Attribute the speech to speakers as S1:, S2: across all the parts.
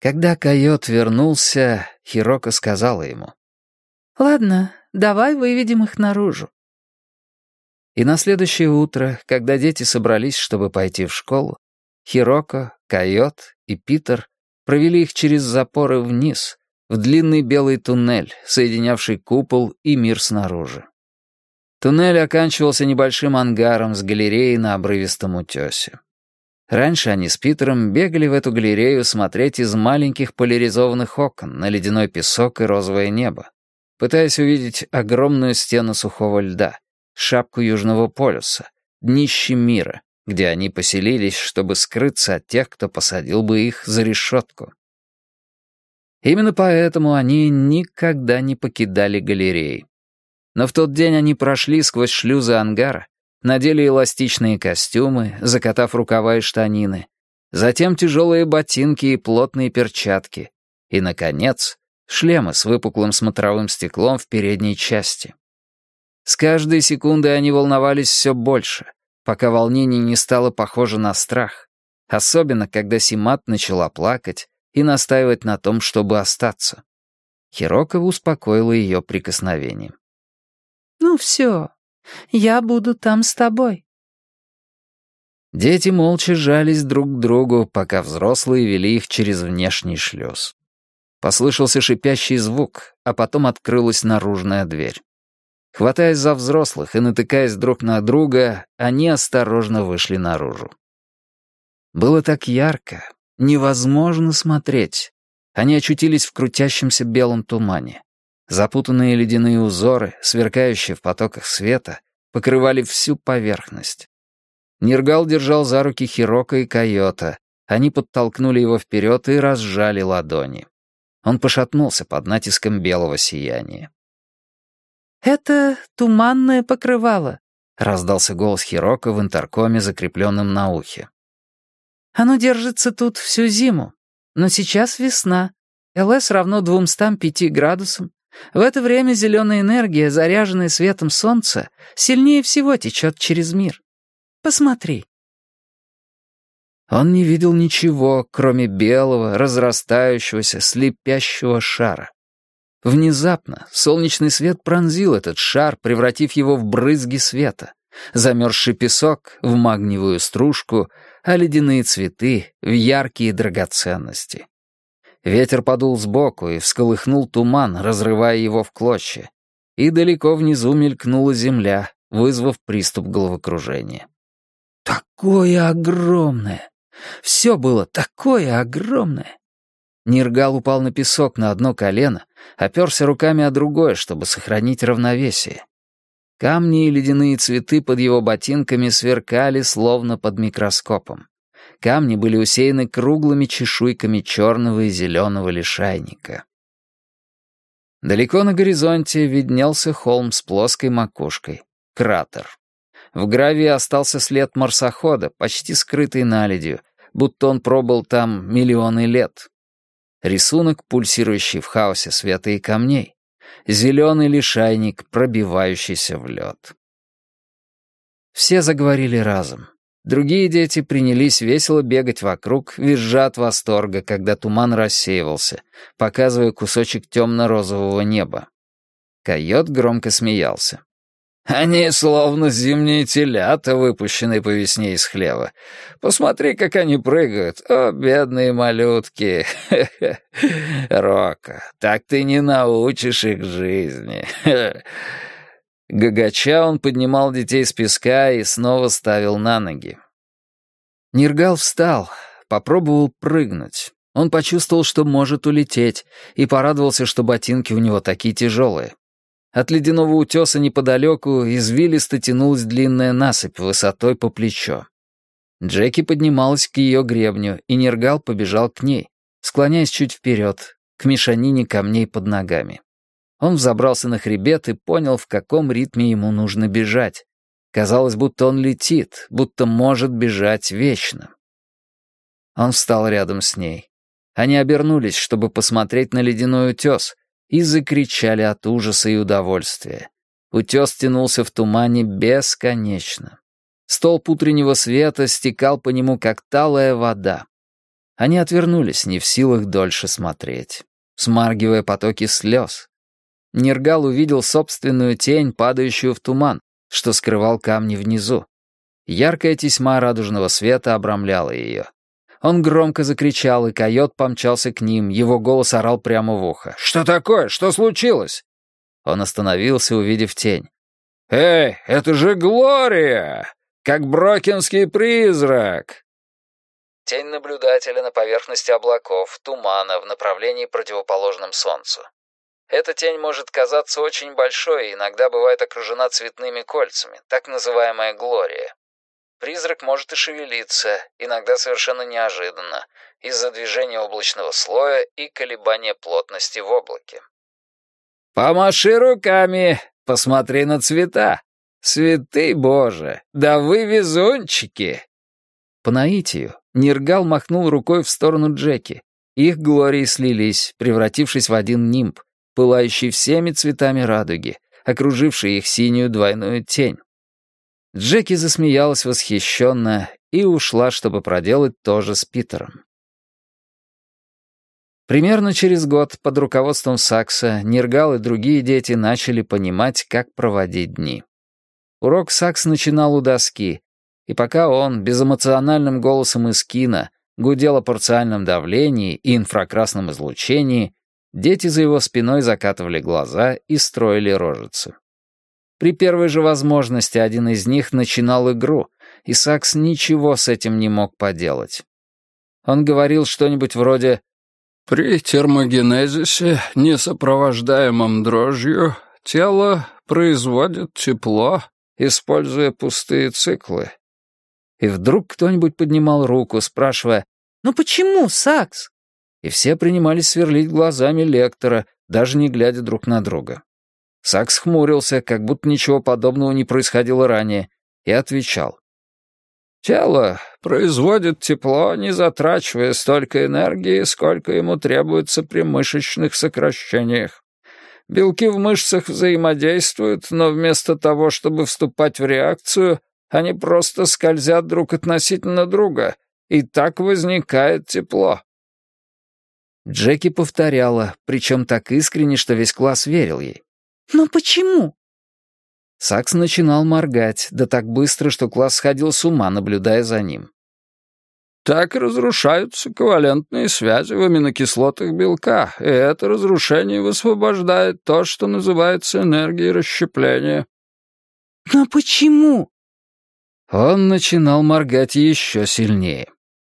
S1: Когда койот вернулся, Хироко сказала ему:
S2: «Ладно, давай выведем их наружу».
S1: И на следующее утро, когда дети собрались, чтобы пойти в школу, Хироко, койот и Питер провели их через запоры вниз, в длинный белый туннель, соединявший купол и мир снаружи. Туннель оканчивался небольшим ангаром с галереей на обрывистом утесе. Раньше они с Питером бегали в эту галерею смотреть из маленьких поляризованных окон на ледяной песок и розовое небо, пытаясь увидеть огромную стену сухого льда, шапку Южного полюса, днище мира, где они поселились, чтобы скрыться от тех, кто посадил бы их за решетку. Именно поэтому они никогда не покидали галереи. Но в тот день они прошли сквозь шлюзы ангара, надели эластичные костюмы, закатав рукава и штанины, затем тяжелые ботинки и плотные перчатки, и, наконец, шлемы с выпуклым смотровым стеклом в передней части. С каждой секундой они волновались все больше, пока волнение не стало похоже на страх, особенно когда Симат начала плакать и настаивать на том, чтобы остаться. Хироко успокоила ее прикосновением.
S2: «Ну все, я буду там с тобой».
S1: Дети молча жались друг к другу, пока взрослые вели их через внешний шлюз. Послышался шипящий звук, а потом открылась наружная дверь. Хватаясь за взрослых и натыкаясь друг на друга, они осторожно вышли наружу. Было так ярко, невозможно смотреть. Они очутились в крутящемся белом тумане. Запутанные ледяные узоры, сверкающие в потоках света, покрывали всю поверхность. Ниргал держал за руки Хироко и койота. Они подтолкнули его вперед и разжали ладони. Он пошатнулся под натиском белого сияния.
S2: «Это туманное покрывало»,
S1: — раздался голос Хироко в интеркоме, закрепленном на ухе.
S2: «Оно держится тут всю зиму. Но сейчас весна. ЛС равно 205 градусам. В это время зеленая энергия, заряженная светом солнца, сильнее всего течет через мир. Посмотри».
S1: Он не видел ничего, кроме белого, разрастающегося, слепящего шара. Внезапно солнечный свет пронзил этот шар, превратив его в брызги света, замерзший песок — в магниевую стружку, а ледяные цветы — в яркие драгоценности. Ветер подул сбоку и всколыхнул туман, разрывая его в клочья. И далеко внизу мелькнула земля, вызвав приступ головокружения. Такое огромное! Все было такое огромное! Ниргал упал на песок на одно колено, оперся руками о другое, чтобы сохранить равновесие. Камни и ледяные цветы под его ботинками сверкали, словно под микроскопом. Камни были усеяны круглыми чешуйками черного и зеленого лишайника. Далеко на горизонте виднелся холм с плоской макушкой — кратер. В гравии остался след марсохода, почти скрытый наледью, будто он пробыл там миллионы лет. Рисунок, пульсирующий в хаосе света и камней. Зеленый лишайник, пробивающийся в лед. Все заговорили разом. Другие дети принялись весело бегать вокруг, визжа от восторга, когда туман рассеивался, показывая кусочек темно-розового неба. Койот громко смеялся. «Они словно зимние телята, выпущенные по весне из хлева. Посмотри, как они прыгают. О, бедные малютки! Рока, так ты не научишь их жизни!» Гагача он поднимал детей с песка и снова ставил на ноги. Ниргал встал, попробовал прыгнуть. Он почувствовал, что может улететь, и порадовался, что ботинки у него такие тяжелые. От ледяного утеса неподалеку извилисто тянулась длинная насыпь высотой по плечо. Джеки поднималась к ее гребню, и Ниргал побежал к ней, склоняясь чуть вперед, к мешанине камней под ногами. Он взобрался на хребет и понял, в каком ритме ему нужно бежать. Казалось, будто он летит, будто может бежать вечно. Он встал рядом с ней. Они обернулись, чтобы посмотреть на ледяной утес, и закричали от ужаса и удовольствия. Утес тянулся в тумане бесконечно. Столб утреннего света стекал по нему, как талая вода. Они отвернулись, не в силах дольше смотреть, смаргивая потоки слез. Нергал увидел собственную тень, падающую в туман, что скрывал камни внизу. Яркая тесьма радужного света обрамляла ее. Он громко закричал, и койот помчался к ним, его голос орал прямо в ухо. «Что такое? Что случилось?» Он остановился, увидев тень. «Эй, это же Глория! Как брокинский призрак!» Тень наблюдателя на поверхности облаков, тумана в направлении, противоположном Солнцу. Эта тень может казаться очень большой и иногда бывает окружена цветными кольцами, так называемая Глория. Призрак может и шевелиться, иногда совершенно неожиданно, из-за движения облачного слоя и колебания плотности в облаке. «Помаши руками, посмотри на цвета! Святый Боже, да вы везунчики!» По наитию Нергал махнул рукой в сторону Джеки. Их глории слились, превратившись в один нимб, пылающий всеми цветами радуги, окруживший их синюю двойную тень. Джеки засмеялась восхищенно и ушла, чтобы проделать то же с Питером. Примерно через год под руководством Сакса Нергал и другие дети начали понимать, как проводить дни. Урок Сакс начинал у доски, и пока он безэмоциональным голосом из кино гудел о парциальном давлении и инфракрасном излучении, дети за его спиной закатывали глаза и строили рожицы. При первой же возможности один из них начинал игру, и Сакс ничего с этим не мог поделать. Он говорил что-нибудь вроде «При термогенезисе, не сопровождаемом дрожью, тело производит тепло, используя пустые циклы». И вдруг кто-нибудь поднимал руку, спрашивая «Ну почему, Сакс?» И все принимались сверлить глазами лектора, даже не глядя друг на друга. Сакс хмурился, как будто ничего подобного не происходило ранее, и отвечал. «Тело производит тепло, не затрачивая столько энергии, сколько ему требуется при мышечных сокращениях. Белки в мышцах взаимодействуют, но вместо того, чтобы вступать в реакцию, они просто скользят друг относительно друга, и так возникает тепло». Джеки повторяла, причем так искренне, что весь класс верил ей.
S2: «Но почему?»
S1: Сакс начинал моргать, да так быстро, что класс сходил с ума, наблюдая за ним. «Так разрушаются ковалентные связи в аминокислотах белка, и это разрушение высвобождает то, что называется энергией расщепления».
S2: «Но почему?»
S1: Он начинал моргать еще сильнее.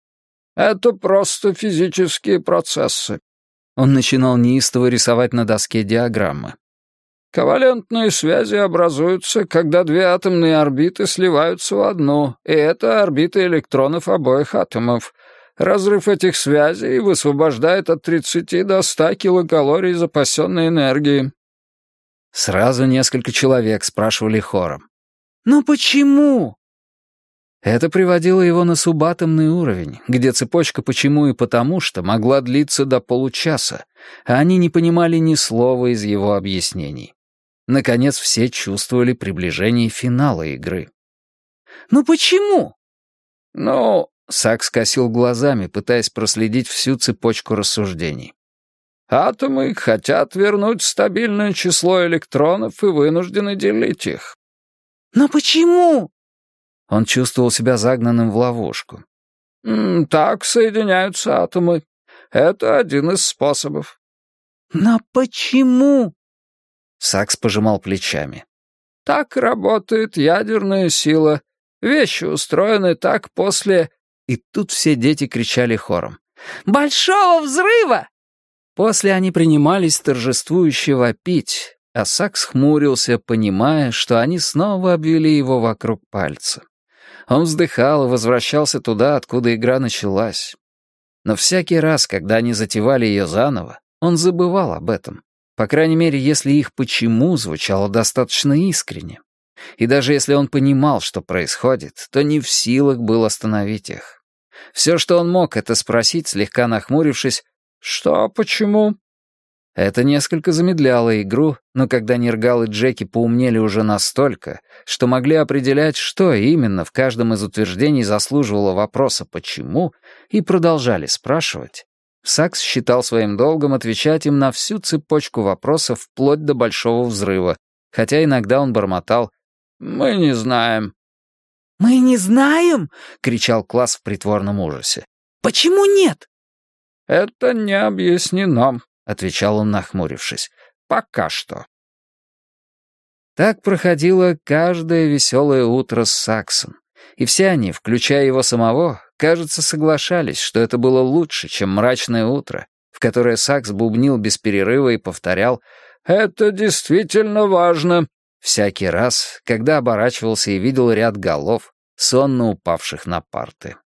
S1: «Это просто физические процессы». Он начинал неистово рисовать на доске диаграммы. «Ковалентные связи образуются, когда две атомные орбиты сливаются в одну, и это орбиты электронов обоих атомов. Разрыв этих связей высвобождает от 30 до 100 килокалорий запасенной энергии». Сразу несколько человек спрашивали хором.
S2: «Но почему?»
S1: Это приводило его на субатомный уровень, где цепочка «почему» и «потому что» могла длиться до получаса, а они не понимали ни слова из его объяснений. Наконец, все чувствовали приближение финала игры.
S2: «Ну почему?»
S1: «Ну...» — Сакс скосил глазами, пытаясь проследить всю цепочку рассуждений. «Атомы хотят вернуть стабильное число электронов и вынуждены делить их».
S2: «Но почему?»
S1: Он чувствовал себя загнанным в ловушку. «Так соединяются атомы. Это один из способов».
S2: «Но почему?»
S1: Сакс пожимал плечами.
S3: Так работает ядерная сила. Вещи устроены так после...»
S1: И тут все дети кричали хором.
S2: «Большого взрыва!»
S1: После они принимались торжествующе вопить, а Сакс хмурился, понимая, что они снова обвели его вокруг пальца. Он вздыхал и возвращался туда, откуда игра началась. Но всякий раз, когда они затевали ее заново, он забывал об этом. По крайней мере, если их «почему» звучало достаточно искренне. И даже если он понимал, что происходит, то не в силах был остановить их. Все, что он мог, это спросить, слегка нахмурившись, «Что, почему?» Это несколько замедляло игру, но когда Нергал и Джеки поумнели уже настолько, что могли определять, что именно в каждом из утверждений заслуживало вопроса «почему», и продолжали спрашивать, Сакс считал своим долгом отвечать им на всю цепочку вопросов вплоть до большого взрыва, хотя иногда он бормотал «Мы не знаем».
S2: «Мы не знаем?» —
S1: кричал класс в притворном ужасе.
S2: «Почему нет?»
S3: «Это не объяснено», —
S1: отвечал он, нахмурившись. «Пока что». Так проходило каждое веселое утро с Саксом, и все они, включая его самого, кажется, соглашались, что это было лучше, чем мрачное утро, в которое Сакс бубнил без перерыва и повторял «Это действительно важно», всякий раз, когда оборачивался и видел ряд голов, сонно упавших на парты.